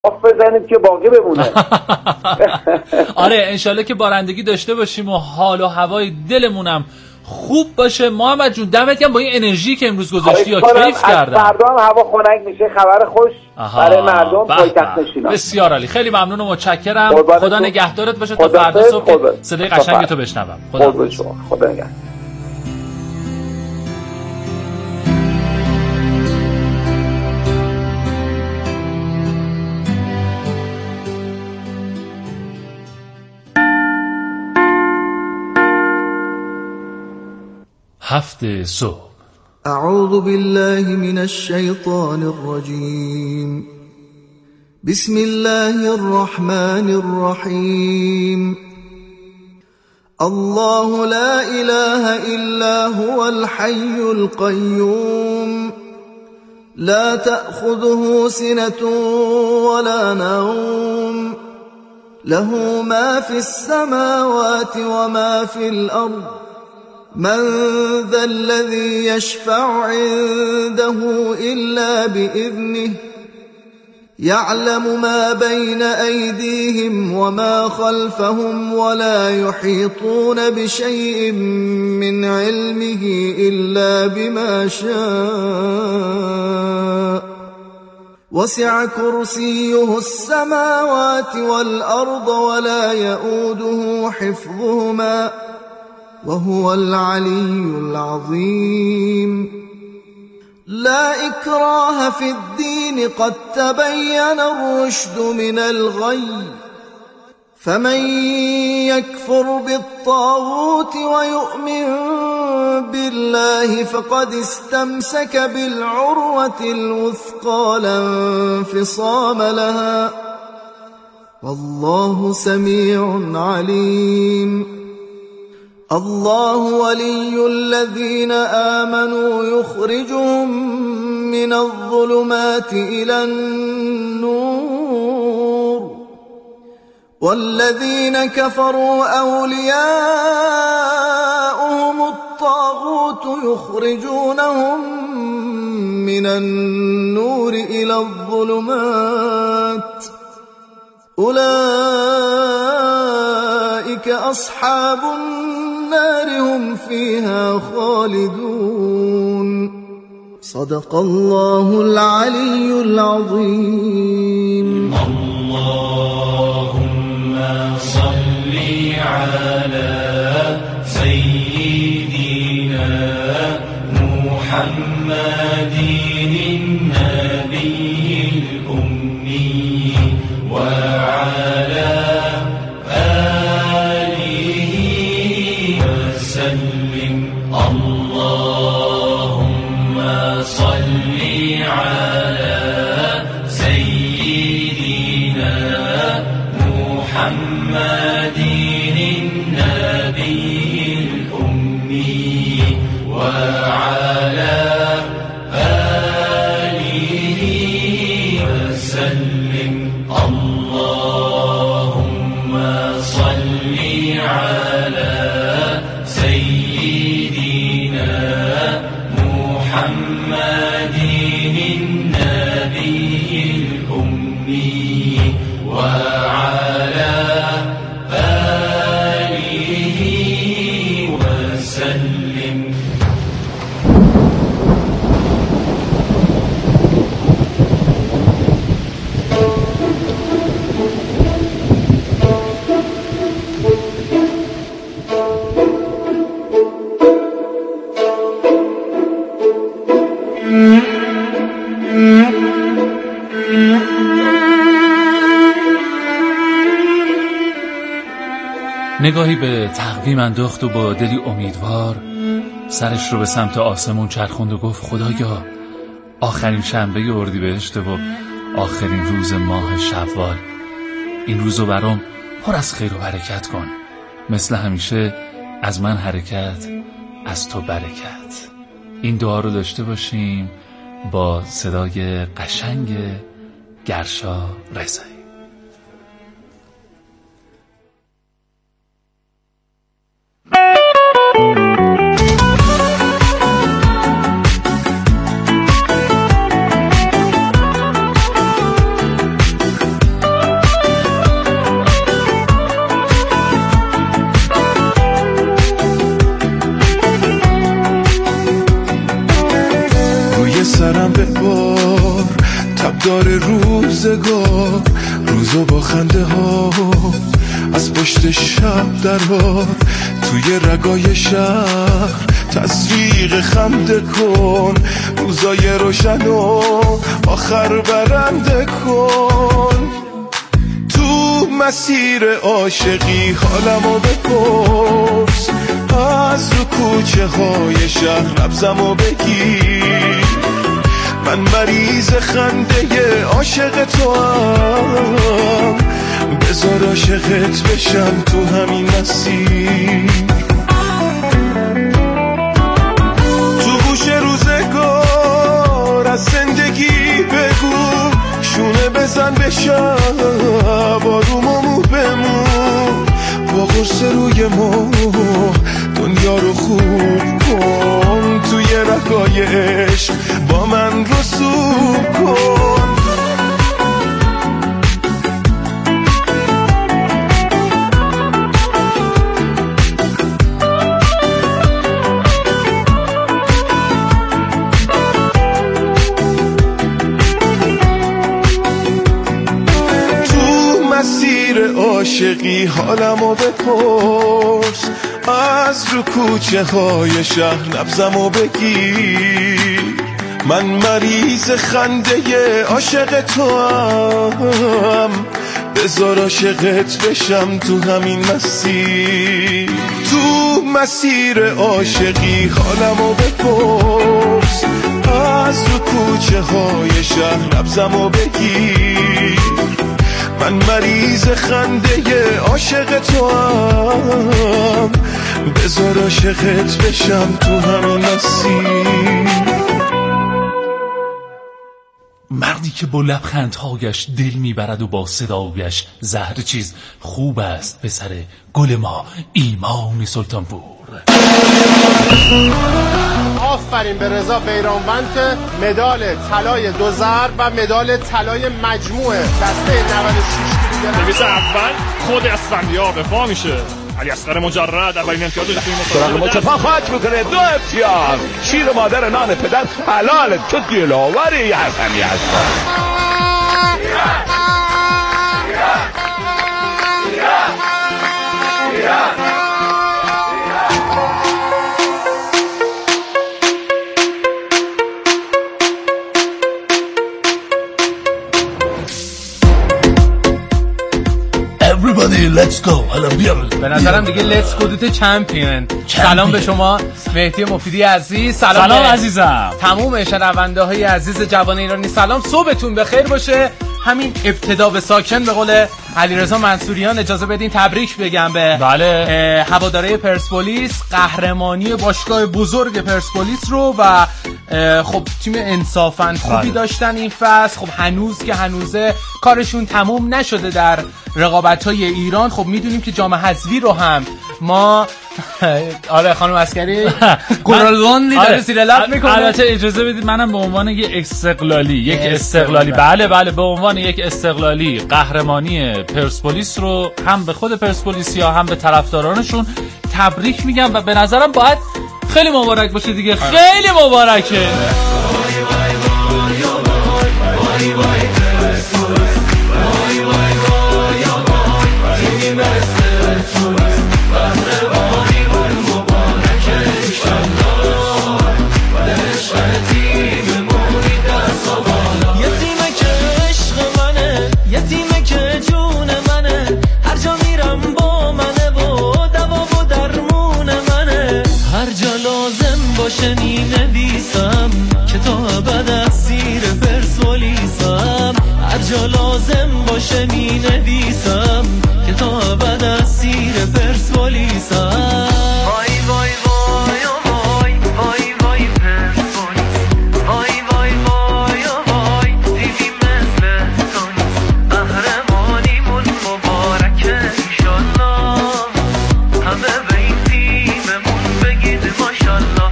بزنید که باقی بمونه. آره انشالله که بارندگی داشته باشیم و حال و هوای دلمونم خوب باشه. محمد جون دمت گرم با این انرژی که امروز گذاشتی یا کیف کردم. فردا هم هوا خنک میشه، خبر خوش برای مردم پایتخت نشینان. بسیار عالی، خیلی ممنون و متشکرم. خدا نگهدارت باشه تا فردا صبح صدای قشنگ تو بشنوم. خدا نگهدار. هفت صبح. اعوذ بالله من الشیطان الرجیم. بسم الله الرحمن الرحیم. الله لا اله الا هو الحي القيوم لا تأخذه سنة ولا نوم له ما في السماوات وما في الأرض من ذا الذي يشفع عنده إلا بإذنه يعلم ما بين أيديهم وما خلفهم ولا يحيطون بشيء من علمه إلا بما شاء وسع كرسيه السماوات والأرض ولا يؤوده حفظهما وهو العلي العظيم. لا إكراه في الدين قد تبين الرشد من الغي فمن يكفر بالطاغوت ويؤمن بالله فقد استمسك بالعروة الوثقى لا انفصام لها والله سميع عليم. الله ولي الذين آمنوا يخرجهم من الظلمات إلى النور والذين كفروا أولياؤهم الطاغوت يخرجونهم من النور إلى الظلمات أولئك أصحاب النار هم فيها خالدون. صدق الله العلي العظيم. اللهم صل على سيدنا محمد النبي الأمي وعلى اللهم صل على سيدنا محمد النبي الأمي وعلى آله وسلم. اللهم صل على سيدنا محمد النبي الأمي وعلى آله وسلم. نگاهی به تقویم انداخت و با دلی امیدوار سرش رو به سمت آسمون چرخوند و گفت خدایا آخرین شنبه اردیبهشت و آخرین روز ماه شوال، این روزو برام پر از خیر و برکت کن. مثل همیشه از من حرکت، از تو برکت. این دعا رو داشته باشیم با صدای قشنگ گرشا رضایی. بگذار روزگار روزو با خنده ها از پشت شب درها توی رگای شهر تزریق خنده کن روزای روشن و آخر برنده کن تو مسیر عاشقی حالمو بپرس از رو کوچه های شهر نبضمو بگیر من مریض خنده عاشق تو هم بذار عاشقت بشم تو همین مسیر تو گوش روزگار از زندگی بگو شونه بزن بشم آرومو بمون با قرص روی مو دنیا رو خوب کن توی رگای عشق با من رسوب کن مسیر عاشقی حالمو بپرس از رو کوچه های شهر نبضمو بگیر من مریض خنده عاشق تو هم بذار عاشقت بشم تو همین مسیر تو مسیر عاشقی حالمو بپرس از رو کوچه های شهر نبضمو بگیر من مریض خنده عاشق تو هم بذار عاشقت بشم تو همین مسیر مردی که با لبخندهایش دل میبرد و با صدایش زهر چیز خوب است پسر گل ما ایمان سلطانپور آفرین به رضا بیرانوند که مدال طلای 2 ضرب و مدال طلای مجموعه دسته 96 کیلوگرم نویس اول خود اسفندیار به پا میشه علی اصغر مجرد اولین امتیاز رو توی مسابقه متفاق خواهد میکنه 2 امتیاز شیر مادر نان پدر حلاله تو دلاوری یه حسنی هست Everybody let's go. به نظرم دیگه let's go to the champion. سلام به شما مهدی مفیدی عزیز. سلام عزیزم. تمام شنونده های عزیز جوان ایرانی سلام، صبحتون بخیر باشه. همین ابتدا به ساکن به قول علیرضا منصوریان اجازه بدین تبریک بگم به بله هواداره پرسپولیس قهرمانی باشگاه بزرگ پرسپولیس رو و خب تیم انصافاً خوبی داشتن این فصل. خب هنوز که هنوزه کارشون تموم نشده در رقابت‌های ایران. خب میدونیم که جام حذفی رو هم ما آره خانم عسکری گورالوندی داره زیر لب میکنه. البته اجازه بدید منم به عنوان یک استقلالی بله به عنوان یک استقلالی قهرمانی پرسپولیس رو هم به خود پرسپولیسیا هم به طرفدارانشون تبریک میگم و به نظرم باید خیلی مبارک باشه دیگه. خیلی مبارکه. باشه می نویسم که تا ابد اسیر پرسپولیسم هر جا لازم باشه می نویسم که تا ابد اسیر پرسپولیسم وای وای وای وای وای وای پرسپولیس وای وای وای وای تیمی مثل تو نیست قهرمانیمون مبارکه انشالله همه به این تیممون بگید ماشالله.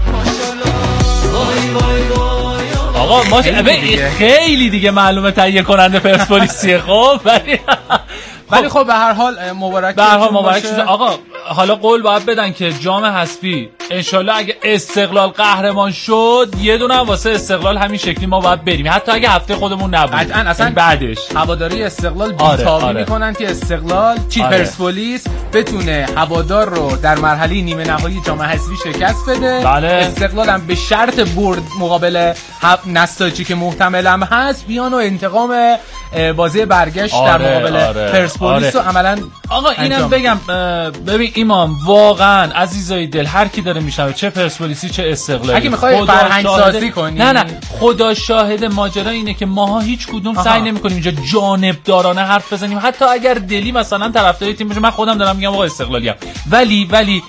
آقا ما خیلی دیگه معلومه تهیه کننده پرسپولیسیه. خب ولی خب به هر حال مبارک شده. آقا حالا قول باید بدن که جام حذفی انشالله اگه استقلال قهرمان شد یه دونه واسه استقلال همین شکلی ما باید بریم، حتی اگه هفته خودمون نبود. قطعاً اصلا بعدش هواداری استقلال بی‌تابی میکنن که استقلال پرسپولیس بتونه هوادار رو در مرحله نیمه نهایی جام حذفی شکست بده. بله. استقلال هم به شرط برد مقابل نساجی که محتملم هست بیان و انتقام بازی برگشت در مقابل پرسپولیس رو عملاً آقا اینم بگم ببین ایمان، واقعا عزیزای دل هر کی داره میشنوه چه پرسپولیسی چه استقلالی، اگه میخوای فرهنگ سازی کنی نه خدا شاهد ماجرا اینه که ماها هیچ کدوم سعی نمیکنیم اینجا جانبدارانه حرف بزنیم، حتی اگر دلی مثلا طرفدار تیم باشه. من خودم دارم میگم آقا استقلالیم، ولی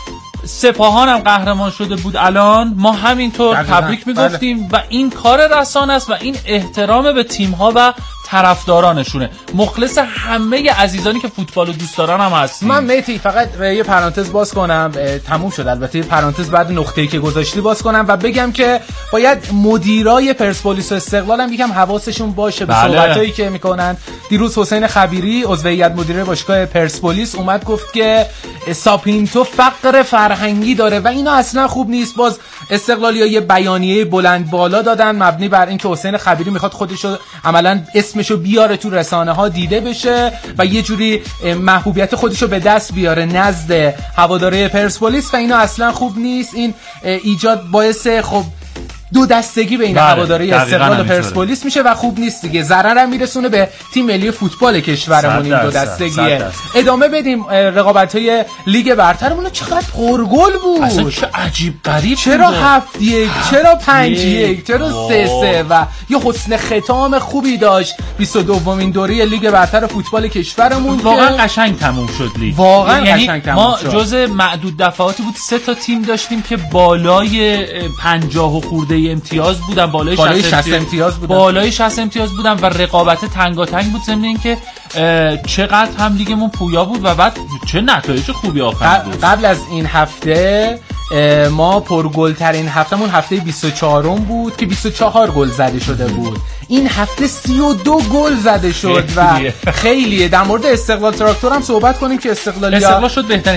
سپاهانم قهرمان شده بود الان ما همینطور تبریک میگفتیم و این کار رسانه است و این احترام به تیم ها و طرفدارانشونه. مخلص همه عزیزانی که فوتبال رو دوست دارن هم هستیم. من میتی فقط یه پرانتز باز کنم، تموم شد البته، یه پرانتز بعد نقطه‌ای که گذاشتی باز کنم و بگم که باید مدیرای پرسپولیس و استقلال هم یکم حواسشون باشه به صحبتایی که میکنن. دیروز حسین خبیری عضو هیئت مدیره باشگاه پرسپولیس اومد گفت که ساپینتو فقر فرهنگی داره و اینا اصلا خوب نیست. باز استقلالی‌ها یه بیانیه بلند بالا دادن مبنی بر اینکه حسین خبیری میخواد خودشو عملاً اسمشو بیاره تو رسانه‌ها دیده بشه و یه جوری محبوبیت خودشو به دست بیاره نزد هواداره پرسپولیس و اینا اصلا خوب نیست. این ایجاد باعث خب دو دستگی بین هواداری استقلال و پرسپولیس میشه و خوب نیست دیگه، ضرر هم میرسونه به تیم ملی فوتبال کشورمون. این دو دستگیه. ادامه بدیم. رقابت‌های لیگ برترمون چقدر پرگل بود، اصلا چه عجیب غریب، چرا 7-1 چرا 5-1 چرا 3-3 و یه حسن ختام خوبی داشت 22مین دوره لیگ برتر فوتبال کشورمون. واقعا قشنگ تموم شد لیگ، واقعا قشنگ تموم شد. ما جزء معدود دفعاتی بود 3 تا تیم داشتیم که بالای 50 و خورده امتیاز بودن، بالای 60 امتیاز بودن، بالای 60 امتیاز بودن و رقابت تنگاتنگ بود. ضمن اینکه چقدر هم لیگمون پویا بود و بعد چه نتایج خوبی آخر بود. قبل از این هفته ما پرگل ترین هفتمون هفته 24م بود که 24 گل زده شده بود. این هفته 32 گل زده شد و خیلیه. در مورد استقلال تراکتور هم صحبت کنیم که استقلال شد بهترین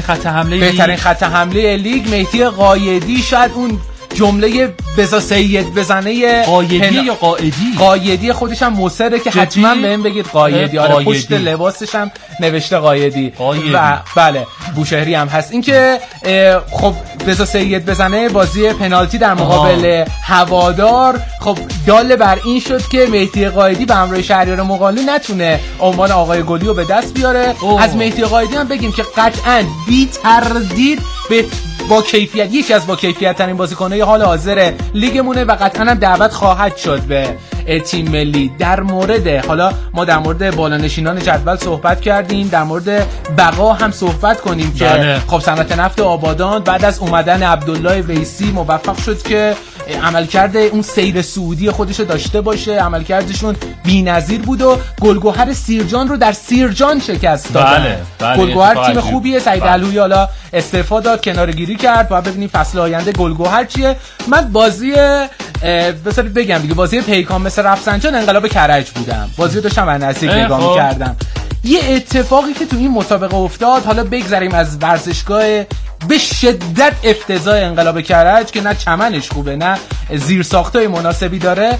خط حمله لیگ. مهدی قایدی شاید اون جمله بزا سید بزنه قایدی یا قایدی خودش هم مصره که حتما بهم بگید قایدی. آره پشت لباسش هم نوشته قایدی و بله بوشهری هم هست. این که خب بزا سید بزنه بازی پنالتی در مقابل هوادار خب دال بر این شد که مهدی قایدی به همراه شهریار مقالی نتونه عنوان آقای گلی رو به دست بیاره. از مهدی قایدی هم بگیم که قطعاً بی تردید با کیفیت یکی از با کیفیت ترین بازیکن‌های حال حاضر لیگمونه و قطعاً هم دعوت خواهد شد به تیم ملی. در مورد حالا ما در مورد بالانشینان جدول صحبت کردیم، در مورد بقا هم صحبت کنیم که خب صنعت نفت آبادان بعد از اومدن عبدالله ویسی موفق شد که عملکرد اون سیر سعودی خودشو داشته باشه. عملکردشون بی‌نظیر بود و گلگهر سیرجان رو در سیرجان شکست دادن. گلگهر تیم خوبیه. سعید علویی حالا استعفا داد، کناره‌گیری کرد. باید ببینیم فصل آینده گلگهر چیه. من بازی بذارید بگم دیگه، بازی پیکان مثل رفسنجان انقلاب کرج بودم، بازی داشتم از نزدیک نگاه می‌کردم. یه اتفاقی که تو این مسابقه افتاد، حالا بگذاریم از ورزشگاه به شدت افتضاح انقلاب کرج که نه چمنش خوبه نه زیرساختای مناسبی داره،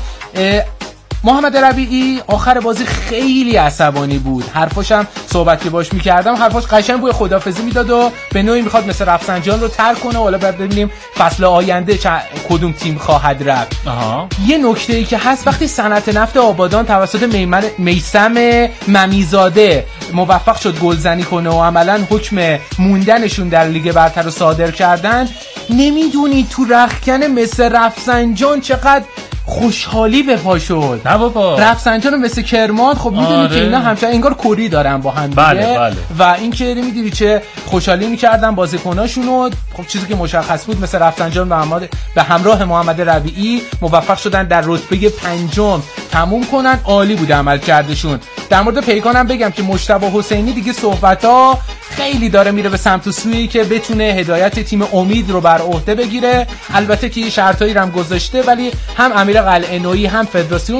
محمد ربیعی آخر بازی خیلی عصبانی بود. حرفاش هم صحبت که باش می‌کردم حرفاش قشنگ بوی خدافظی میداد و به نوعی میخواد مثل رفسنجان رو ترک کنه. حالا بعد ببینیم فصل آینده کدوم تیم خواهد رفت. یه نکته‌ای که هست، وقتی صنعت نفت آبادان توسط میثم ممیزاده موفق شد گلزنی کنه و عملاً حکم موندنشون در لیگ برتر رو صادر کردن، نمیدونی تو رختکن مثل رفسنجان چقدر خوشحالی به پا شد. نه بابا رفسنجان مثل کرمان خب میدونی که اینا همچنان انگار کری دارن با هم دیگه. بله. و این که نمیدونی چه خوشحالی میکردن بازیکناشونو. خب چیزی که مشخص بود مثل رفسنجان به همراه محمد ربیعی موفق شدن در رتبه 5 تموم کنن. عالی بود عمل کردشون. در مورد پیکان هم بگم که مجتبی حسینی دیگه صحبت‌ها خیلی داره میره به سمت و سویی که بتونه هدایت تیم امید رو بر عهده بگیره. البته که شرطایی رو هم گذاشته، ولی هم امیر قلعه‌نویی هم فدراسیون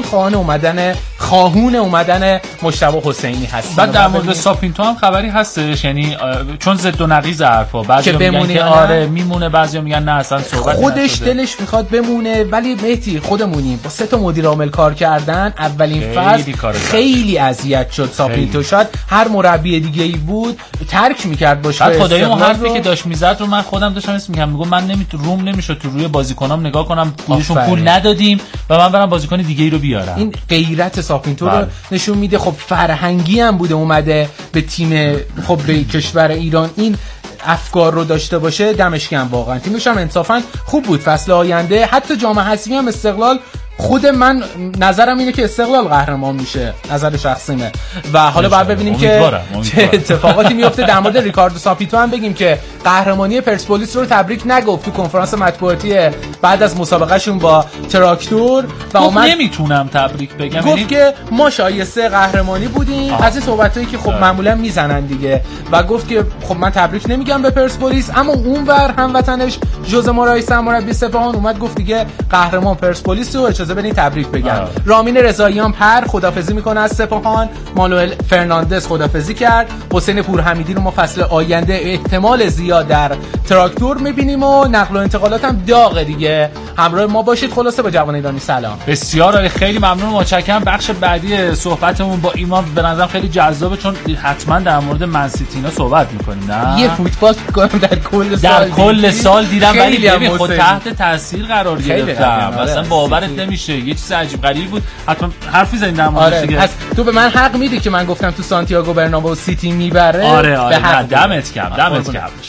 خواهون اومدن مجتبی حسینی هست. بعد در مورد ساپینتو هم خبری هستش، یعنی چون ضد و نقیض حرفا، بعضی میگن که آره میمونه، بعضی میگن نه اصلا صحبت خودش دلش میخواد بمونه، ولی مهدی خودمونیم با 3 تا مدیر عامل کار کردن. اولین فصل خیلی اذیت شد ساپینتو، شاید هر مربی دیگه ای بود ترک میکرد باشه. خدای اون حرفی که داشت میزد رو من خودم داشتم اسم میگم من نمیشد تو روی بازیکنام نگاه کنم، پولشون پول ندادیم و من برام بازیکن دیگه ای رو بیارم. این غیرت ساپینتو رو نشون میده. خب فرهنگی هم بوده، اومده به تیم، خب به کشور ایران این افکار رو داشته باشه. دمش گرم واقعا، تیمش هم انصافا خوب بود. فصل آینده حتی جام حذفی هم استقلال، خود من نظرم اینه که استقلال قهرمان میشه، نظر شخصیمه. و حالا باید ببینیم که چه اتفاقاتی میفته. در مورد ریکاردو ساپینتو هم بگیم که قهرمانی پرسپولیس رو تبریک نگفت تو کنفرانس مطبوعاتی بعد از مسابقهشون با تراکتور و اومد نمیتونم تبریک بگم، گفت که ما شایسته قهرمانی بودیم. از این صحبتایی که خب معمولا میزنن دیگه، و گفت که خب من تبریک نمیگم به پرسپولیس. اما اونور هموطنش ژوزه مورایسا مربی سپاهان اومد گفت دیگه قهرمان پرسپولیس رو اجازه بدین تبریک بگم. رامین رضاییان خدافظی میکنه از سپاهان. مانوئل فرناندز خدافظی کرد. حسین پورحمیدی رو ما فصل آینده احتمال زیاد در تراکتور میبینیم و نقل و انتقالات هم داغه دیگه. همراه ما باشید. خلاصه با جوان ایرانی سلام. بسیار عالی، خیلی ممنون، متشکرم. بخش بعدی صحبتمون با ایمان به نظرم خیلی جذابه، چون حتما در مورد منسیتینا صحبت میکنیم. نه یه فوتبال میکنم در کل سال دیدم، ولی ببین خود تحت تاثیر قرار گرفتم، مثلا باورت نمیشه، یه چیز عجیب غریبی بود. حتما حرفی زدیم در موردش دیگه. پس تو به من حق میدی که من گفتم تو سانتیاگو برنابئو سیتی میبره. آره دمت گرم.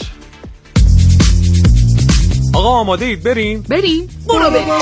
آقا آماده اید بریم؟ برو بریم.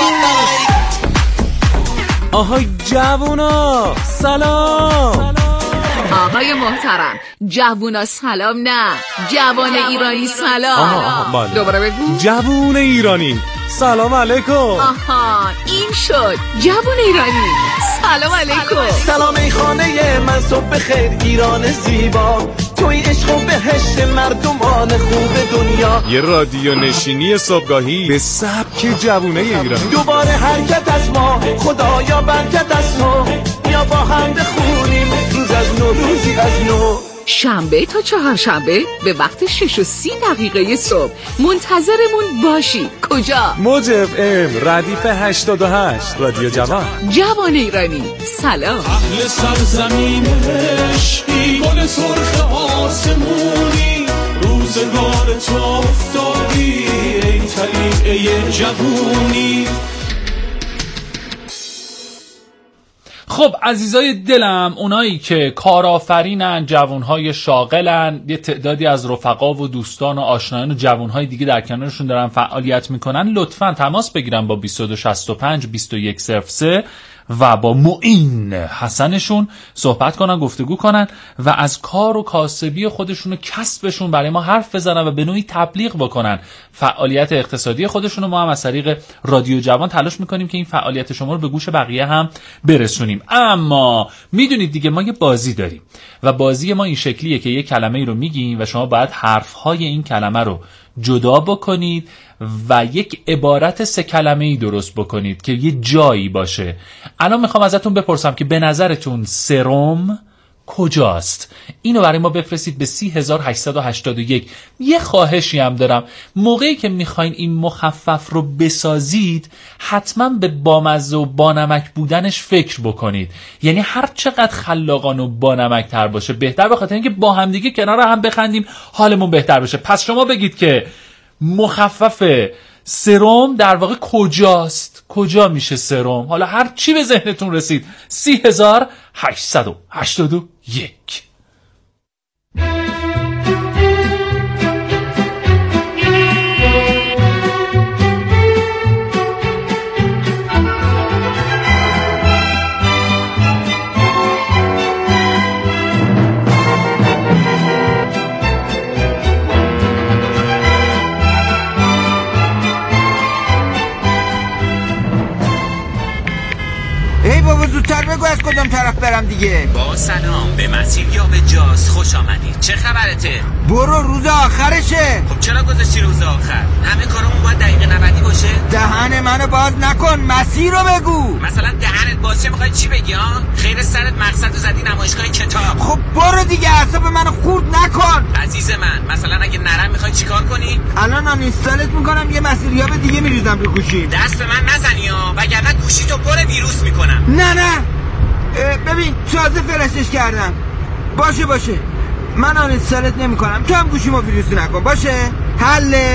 آهای جوونا سلام. آقای محترم، جوونا سلام نه، جوان ایرانی سلام. دوباره بگو. جوون ایرانی سلام علیکم. آها این شد جوون ایرانی سلام علیکم. سلام ای خانه من صبح خیر ایران زیبا، توی عشق و بهشت مردمان خوب دنیا. یه رادیو نشینی صبحگاهی به سبک جوونه ایرانی. دوباره حرکت از ما خدایا برکت از تو، بیا با هم بخونیم روز از نو روزی از نو. شنبه تا چهارشنبه به وقت 6:30 صبح منتظرمون باشی. کجا؟ موج FM ردیف 88 رادیو جوان. جوان ایرانی سلام. اهل سرزمین عشقی، گل سرخ آسمونی، روزگار تو افتادی ای طلیعه جوونی. خب عزیزای دلم، اونایی که کارآفرینن، جوانهای شاغلن، یه تعدادی از رفقا و دوستان و آشنایان و جوانهای دیگه در کنارشون دارن فعالیت میکنن، لطفاً تماس بگیرن با 2265 2103 و با معین حسنشون صحبت کنن، گفتگو کنن و از کار و کاسبی خودشون و کسبشون برای ما حرف بزنن و به نوعی تبلیغ بکنن فعالیت اقتصادی خودشون. ما هم از طریق رادیو جوان تلاش میکنیم که این فعالیت شما رو به گوش بقیه هم برسونیم. اما میدونید دیگه ما یه بازی داریم و بازی ما این شکلیه که یه کلمه ای رو میگیم و شما باید حرفهای این کلمه رو جدا بکنید و یک عبارت 3 کلمه‌ای درست بکنید که یه جایی باشه. الان میخوام ازتون بپرسم که به نظرتون سرم کجاست؟ اینو برای ما بفرستید به 3881. یه خواهشی هم دارم، موقعی که میخواین این مخفف رو بسازید حتما به بامزه و بانمک بودنش فکر بکنید. یعنی هر چقدر خلاقانه و بانمک تر باشه بهتر، به خاطر اینکه با هم دیگه کنار هم بخندیم حالمون بهتر بشه. پس شما بگید که مخفف سرم در واقع کجاست؟ کجا میشه سرم؟ حالا هر چی به ذهنتون رسید. 3881. ای بابا زودتر بگو از کدوم طرف برم دیگه؟ با سلام، به مسیر یا به جاز خوش آمدید. چه خبرته؟ برو، روز آخرشه. خب چرا گذاشتی روز آخر؟ همه کارمون باید دقیقه 90 باشه. دهن منو باز نکن، مسیر رو بگو. مثلا دهنت باز شه میخوای چی بگی ها؟ خیر سرت مقصد رو زدی نمایشگاه کتاب. خب برو دیگه، اعصاب منو خورد نکن. عزیز من، مثلا اگه نرم میخوای چیکار کنی؟ الان اینستالت میکنم، یه مسیریاب دیگه میریزم رو گوشی. دست به من نزنی ها، وگرنه گوشیتو پر ویروس میکنم. نه ببین تازه فرستش کردم. باشه من اینستالت نمیکنم، تو هم گوشیمو ویروس نکن. باشه حله.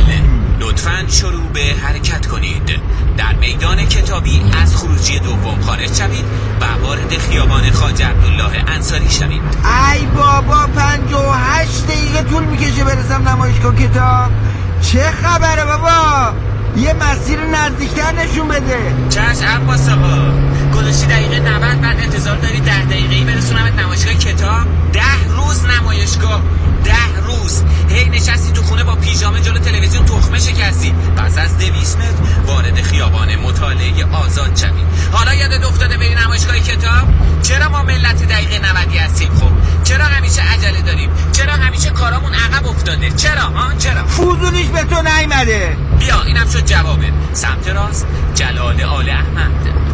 لطفاً شروع به حرکت کنید. در میدان کتابی از خروجی دوم خارج شوید و وارد خیابان خواجه عبدالله انصاری شوید. ای بابا 58 دقیقه طول میکشه برسم نمایشگاه کتاب. چه خبره بابا؟ یه مسیر نزدیکتر نشون بده. چشم عباس آقا، گذاشتی دقیقه 90 بعد انتظار داری 10 دقیقه‌ای برسونمت نمایشگاه کتاب؟ 10 روز نمایشگاه، 10 روز هی نشستی تو خونه با پیژامه جلو تلویزیون تخمه شکستی. پس از 200 متر وارد خیابان مطالعه آزاد شوی. حالا یادت افتاده بری نمایشگاه کتاب؟ چرا ما ملت دقیقه 90 هستیم؟ خب چرا همیشه عجله داریم؟ چرا همیشه کارامون عقب افتاده؟ چرا فوزونیش به تو نیومده. بیا اینم شد جوابت. سمت راست جلال آل احمد.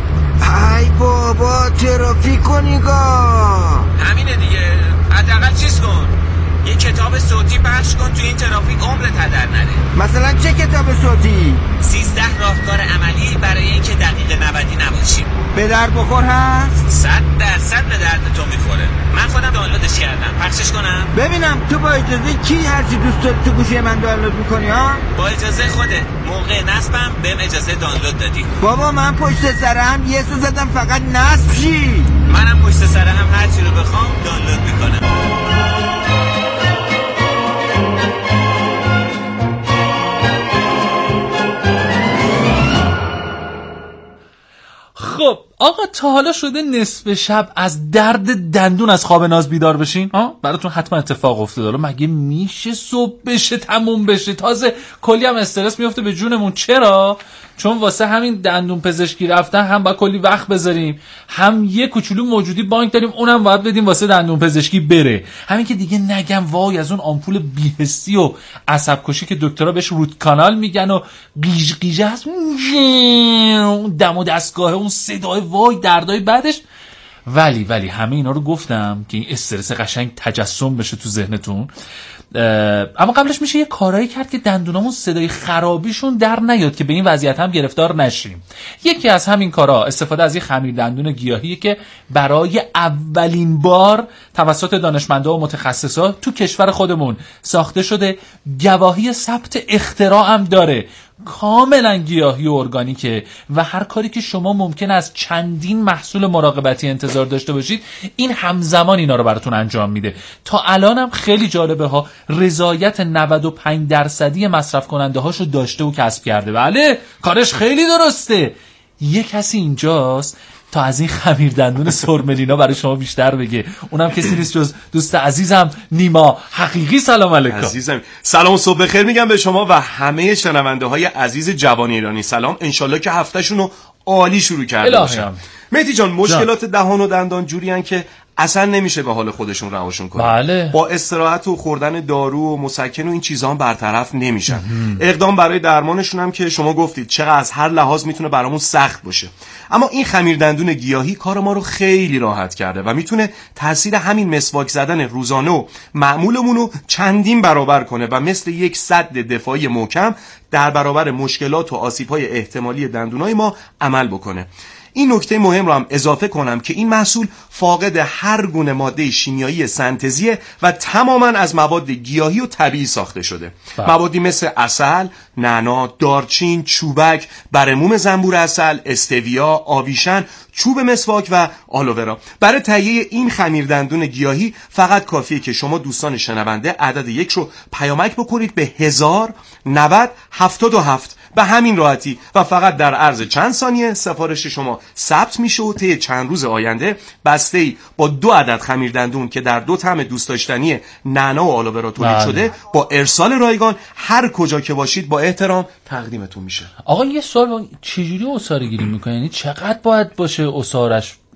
ای بابا ترافیکو نگاه. همینه دیگه، حداقل چیز کن، یه کتاب صوتی پخش کن تو این ترافیک، عمرت هدر نره. مثلا چه کتاب صوتی؟ 13 راهکار عملی برای اینکه دقیقه 90 نباشیم. به درد بخور هست؟ 100% به درد تو میخوره. من خودم دانلودش کردم. پخشش کنم؟ ببینم تو با اجازه کی هرچی دوست داری تو گوشی من دانلود میکنی ها؟ با اجازه خوده. موقع نصبم بهم اجازه دانلود دادی. بابا من پشت سرم یه سو زدم فقط نصب شی. منم پشت سرم هرچی رو بخوام دانلود میکنم. خب آقا، تا حالا شده نصف شب از درد دندون از خواب ناز بیدار بشین؟ براتون حتما اتفاق افتاده. مگه میشه صبح بشه تموم بشه؟ تازه کلی هم استرس میفته به جونمون. چرا؟ چون واسه همین دندون پزشکی رفتن هم باید کلی وقت بذاریم، هم یه کوچولو موجودی بانک داریم اونم باید بدیم واسه دندون پزشکی بره. همین که دیگه نگم وای از اون آمپول بی‌حسی و عصب کشی که دکترها بهش روت کانال میگن و قیژ قیژ هست، دم و دستگاه، اون صدای وای دردای بعدش. ولی همه اینا رو گفتم که این استرس قشنگ تجسم بشه تو ذهنتون. اما قبلش میشه یه کارایی کرد که دندونامون صدای خرابیشون در نیاد که به این وضعیت هم گرفتار نشیم. یکی از همین کارا استفاده از یه خمیر دندون گیاهی که برای اولین بار توسط دانشمندا و متخصصا تو کشور خودمون ساخته شده. گواهی ثبت اختراع هم داره. کاملا گیاهی و ارگانیکه و هر کاری که شما ممکن از چندین محصول مراقبتی انتظار داشته باشید این همزمان اینا رو براتون انجام میده. تا الانم خیلی جالبه ها، رضایت 95% مصرف کننده هاشو داشته و کسب کرده. بله کارش خیلی درسته. یه کسی اینجاست تا از این خمیر دندون سرملینا برای شما بیشتر بگه. اونم کسی نیست جز دوست عزیزم نیما حقیقی. سلام علیکم عزیزم. سلام و صبح بخیر میگم به شما و همه شنونده های عزیز جوان ایرانی. سلام، انشالله که هفتهشون رو عالی شروع کرده باشن. مهدی جان، مشکلات دهان و دندان جوری ان که اصلا نمیشه به حال خودشون رهاشون کنن. بله. با استراحت و خوردن دارو و مسکن و این چیزها هم برطرف نمیشن. اقدام برای درمانشون هم که شما گفتید چقدر از هر لحاظ میتونه برامون سخت باشه، اما این خمیر دندون گیاهی کار ما رو خیلی راحت کرده و میتونه تاثیر همین مسواک زدن روزانه و معمولمون رو چندین برابر کنه و مثل یک سد دفاعی محکم در برابر مشکلات و آسیب‌های احتمالی دندونای ما عمل بکنه. این نکته مهم رو هم اضافه کنم که این محصول فاقد هر گونه ماده شیمیایی سنتزیه و تماما از مواد گیاهی و طبیعی ساخته شده. موادی مثل عسل، نعنا، دارچین، چوبک، برموم زنبور عسل، استویا، آویشن، چوب مسواک و آلوورا. برای تهیه این خمیر دندون گیاهی فقط کافیه که شما دوستان شنونده عدد 1 رو پیامک بکنید به 1000-90-77 به همین راحتی و فقط در عرض چند ثانیه سفارش شما ثبت میشه و طی چند روز آینده بسته‌ای با 2 عدد خمیر دندون که در 2 طعم دوست داشتنی نعنا و آلوورا تولید شده با ارسال رایگان هر کجا که باشید با احترام تقدیمتون میشه. آقا یه سوال، چجوری عصاره گیری میکنه؟ یعنی چقدر باید باشه عصارش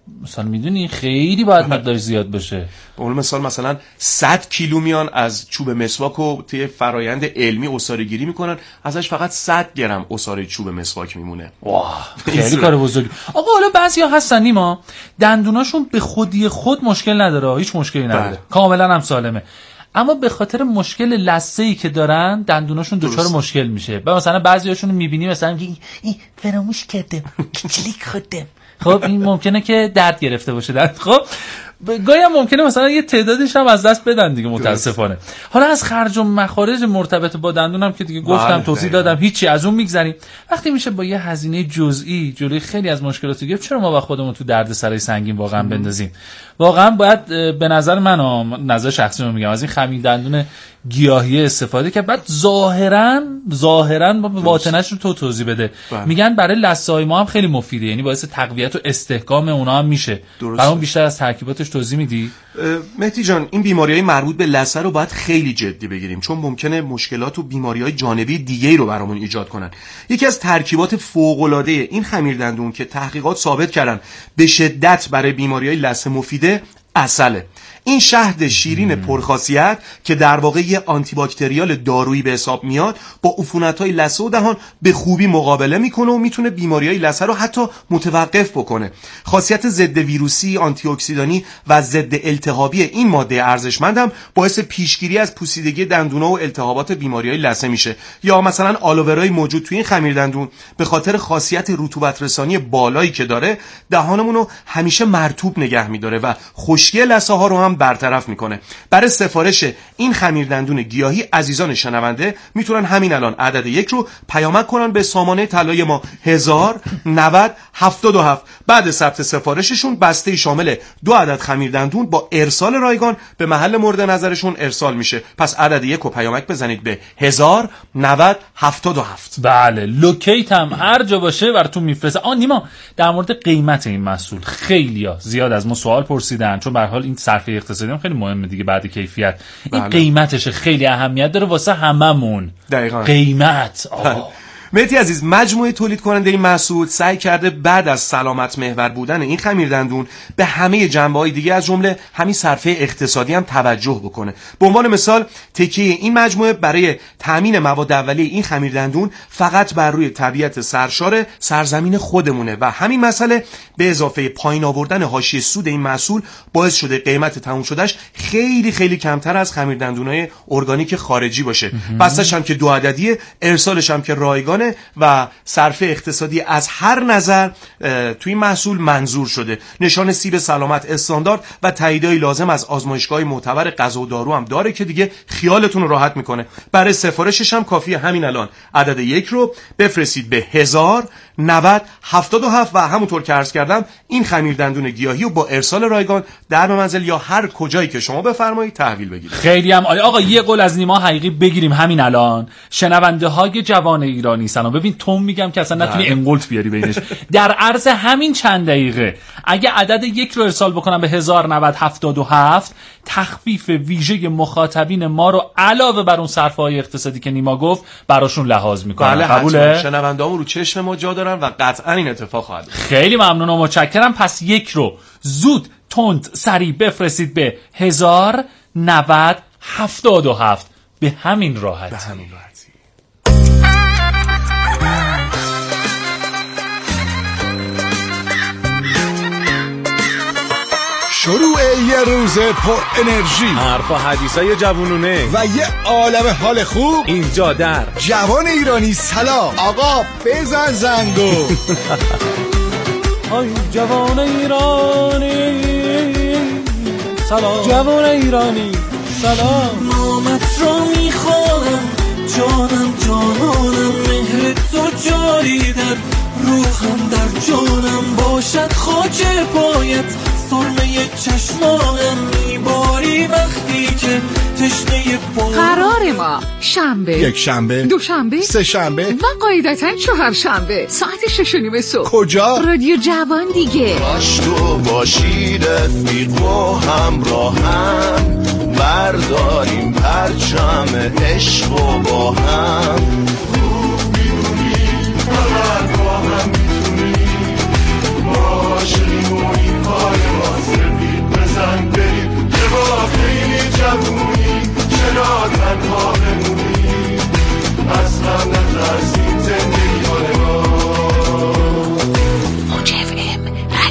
مثلا میدونی خیلی باید مقدارش زیاد باشه. به عنوان مثلا 100 کیلو میان از چوب مسواک رو توی فرایند علمی عصاره گیری میکنن، ازش فقط 100 گرم عصاره چوب مسواک میمونه. واه خیلی کار بزرگی. آقا حالا بعضیا هستن نیما دندوناشون به خودی خود مشکل نداره، هیچ مشکلی نداره، کاملا هم سالمه، اما به خاطر مشکل لثه‌ای که دارن دندوناشون دچار مشکل میشه. و مثلا بعضیاشون میبینی مثلا این فراموش کردم کلیک خوردم، خب این ممکنه که درد گرفته باشه دند. خب گاهی هم ممکنه مثلا یه تعدادش هم از دست بدن دیگه متاسفانه. حالا از خرج و مخارج مرتبط با دندونم که دیگه گفتم توضیح دادم، هیچی از اون میگذریم. وقتی میشه با یه هزینه جزئی جلوی خیلی از مشکلات گرفت، چرا ما با خودمون تو دردسرای سنگین واقعا بندازیم؟ واقعا باید به نظر من، نظر شخصی من میگم، از این خمیر دندون گیاهی استفاده که بعد ظاهرا باطنش رو تو توضیح بده. میگن برای لثه‌های ما هم خیلی مفیده، یعنی باعث تقویت و استحکام اونها هم میشه. برام بیشتر از ترکیباتش توضیح میدی؟ مهدی جان، این بیماری‌های مربوط به لثه رو باید خیلی جدی بگیریم، چون ممکنه مشکلات و بیماری‌های جانبی دیگه‌ای رو برامون ایجاد کنن. یکی از ترکیبات فوق‌العاده این خمیر دندون که تحقیقات ثابت کردن به شدت برای بیماری‌های لثه مفیده، عسله. این شهد شیرین پرخاصیت که در واقع یه آنتی باکتریال دارویی به حساب میاد، با عفونت‌های لثه و دهان به خوبی مقابله میکنه و میتونه بیماری‌های لثه رو حتی متوقف بکنه. خاصیت ضد ویروسی، آنتی اکسیدانی و ضد التهابی این ماده ارزشمند هم باعث پیشگیری از پوسیدگی دندون‌ها و التهابات بیماری‌های لثه میشه. یا مثلا آلوورای موجود توی این خمیر دندون به خاطر خاصیت رطوبت رسانی بالایی که داره، دهانمون رو همیشه مرطوب نگه می‌داره و خشکی لثه‌ها رو هم برطرف میکنه. برای سفارش این خمیر دندون گیاهی عزیزان شنونده میتونن همین الان عدد 1 رو پیامک کنن به سامانه طلای ما 109077. بعد ثبت سفارششون بسته شامل 2 عدد خمیر دندون با ارسال رایگان به محل مورد نظرشون ارسال میشه. پس عدد 1 رو پیامک بزنید به 109077. بله، لوکیت هم هر جا باشه براتون میفرسته. نیما، در مورد قیمت این محصول خیلیا زیاد از ما سوال پرسیدن، چون به هر حال این صرفه اقتصادی هم خیلی مهمه دیگه بعد کیفیت. این قیمتش خیلی اهمیت داره واسه هممون. دقیقاً قیمت. مهدی عزیز، مجموعه تولید کننده این محصول سعی کرده بعد از سلامت محور بودن این خمیر دندون به همه جنبه‌های دیگه از جمله همین صرفه اقتصادی هم توجه بکنه. به عنوان مثال، تکیه این مجموعه برای تامین مواد اولیه این خمیر دندون فقط بر روی طبیعت سرشار سرزمین خودمونه و همین مسئله به اضافه پایین آوردن حاشیه سود این محصول باعث شده قیمت تموم شدهش خیلی خیلی کمتر از خمیر دندونای ارگانیک خارجی باشه. بستش هم که 2 عددیه، ارسالش هم که رایگان و صرفه اقتصادی از هر نظر توی محصول منظور شده. نشان سیب سلامت استاندارد و تاییدهای لازم از آزمایشگاه معتبر غذا و دارو هم داره که دیگه خیالتون رو راحت میکنه. برای سفارشش هم کافیه همین الان عدد 1 رو بفرستید به 109077 و همونطور که عرض کردم این خمیر دندون گیاهی رو با ارسال رایگان در منزل یا هر کجایی که شما بفرمایید تحویل بگیرید. خیلی هم عالی. آقا یه قول از نیما حقیقی بگیریم همین الان. شنونده های جوان ایرانی سلام، ببین توم میگم که اصلا نتونی انگولت بیاری بینش. در عرض همین چند دقیقه اگه عدد 1 رو ارسال بکنم به 109077، تخفیف ویژه مخاطبین ما رو علاوه بر اون صرفه‌های اقتصادی که نیما گفت براشون لحاظ میکنم. بله، قبوله؟ شنونده‌هامون رو چشم ما جا دارن و قطعا این اتفاق خواهد افتاد. خیلی ممنون و متشکرم. پس 1 رو زود تند سریع بفرستید به 109077 به همین راحتی. شروع یه روز پر انرژی، حرف و حدیثای جوونونه و یه عالم حال خوب اینجا در جوان ایرانی. سلام آقا، بزن زنگو. آی جوان ایرانی سلام، جوان ایرانی سلام. نامت رو میخوانم جانم جانانم، مهر تو جاری در روحم در جانم باشد، خاک پایت سرمه چشمانم میباری وقتی که تشنه پا. قرار ما شنبه، یک شنبه، دو شنبه، سه شنبه و قاعدتاً 4 شنبه ساعت 6:30 صبح. کجا؟ رادیو جوان دیگه. باش تو باشی رفیق و همراهم، برداریم پرچم عشق و با هم